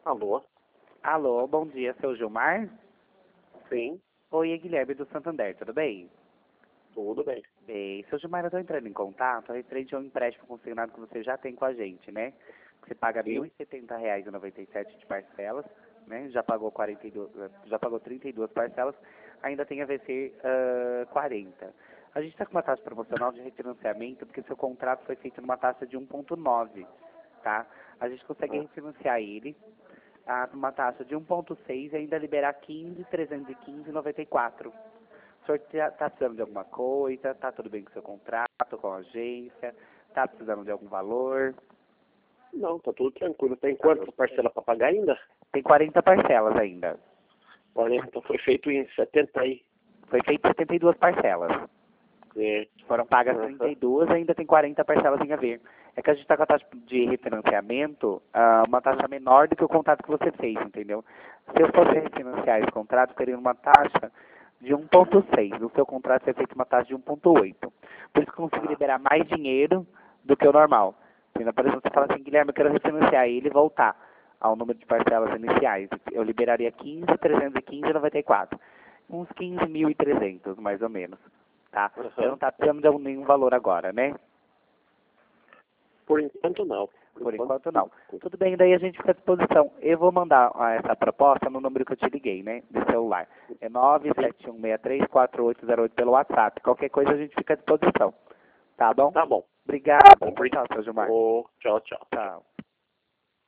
Alô? Alô, bom dia, seu Gilmar? Sim, Oi, é Guilherme do Santander, tudo bem? tudo bem. Bem, seu Gilmar, eu estou entrando em contato referente ao empréstimo consignado que você já tem com a gente, né? Você paga R$ Sim. 1.070,97 de parcelas, né? Já pagou 42, já pagou 32 parcelas, ainda tem a vencer 40. A gente está com uma taxa promocional de refinanciamento porque seu contrato foi feito numa taxa de 1,9, tá? A gente consegue Ah, refinanciar ele uma taxa de 1,6 e ainda liberar 15.315,94. O senhor está precisando de alguma coisa? Está tudo bem com o seu contrato, com a agência? Está precisando de algum valor? não, tá tudo tranquilo. Tem Tá quantas tudo bem. parcelas para pagar ainda? Tem 40 parcelas ainda. Olha, então foi feito em 70 aí. Foi feito 72 parcelas. É. Foram pagas Aham. 32 e ainda tem 40 parcelas em haver. É que a gente está com a taxa de refinanciamento, uma taxa menor do que o contrato que você fez, entendeu? Se eu fosse refinanciar esse contrato, teria uma taxa de 1,6. No seu contrato foi feita uma taxa de 1,8. Por isso que eu consegui Ah, liberar mais dinheiro do que o normal. Entendeu? Por exemplo, você fala assim, Guilherme, eu quero refinanciar ele e voltar ao número de parcelas iniciais. Eu liberaria 15.315,94. Uns 15.300, mais ou menos. Tá? Você não aham. está precisando de nenhum valor agora, né? Por enquanto não. Por enquanto não. Tudo bem, daí a gente fica à disposição. Eu vou mandar essa proposta no número que eu te liguei, né? De celular. É Sim. 971634808 pelo WhatsApp. Qualquer coisa a gente fica à disposição. Tá bom? Tá bom. Obrigado. Obrigado. Tchau, seu Gilmar. Ô, tchau, tchau. Tchau.